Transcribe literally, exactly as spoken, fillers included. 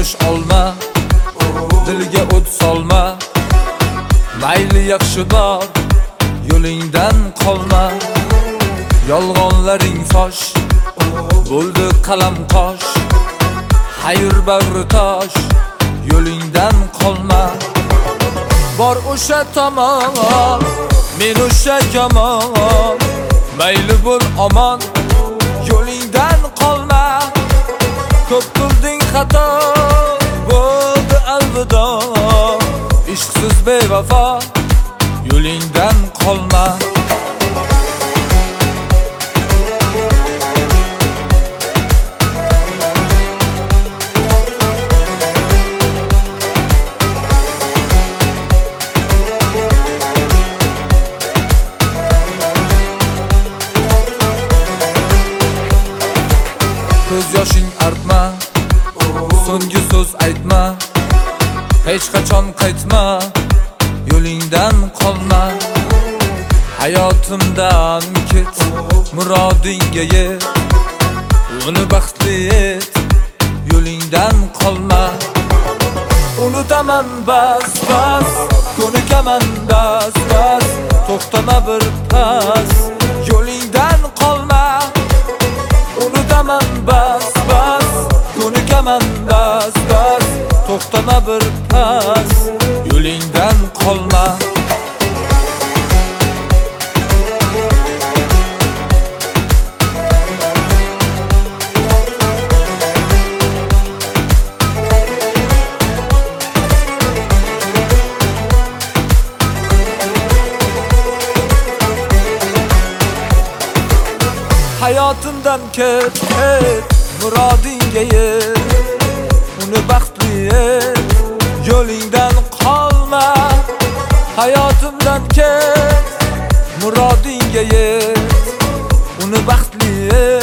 yosh olma, dilga o't solma. Mayli yaxshi bor, yo'lingdan qolma. Yolg'onlaring fosh bo'ldi qalam qosh. Xayr bag'ri tosh, yo'lingdan qolma. Bor o'sha tomon, men o'sha yomon. Mayli bo'l omon, yo'lingdan qolma. Ko'p qilding xato, bo'ldi alvido. Ishqsiz bevafo, yo'lingdan qolma. Ko'z yoshing artma, so'nggi so'z aytma. Hech qachon qaytma, yo'lingdan qolma. Hayotimdan ket, murodingga yet. Uni baxtli et, yo'lingdan qolma. Unutaman bas bas, ko'nikaman bas bas. To'xtama bir pas, yo'lingdan qolma. Unutaman bas bas, ko'nikaman bas bas. To'xtama bir pas, yo'lingdan qolma. Hayotimdan ket, ket, murodingga yet. Uni baxtli et, yo'lingdan qolma. Hayotimdan ket, murodingga yet. Uni baxtli et.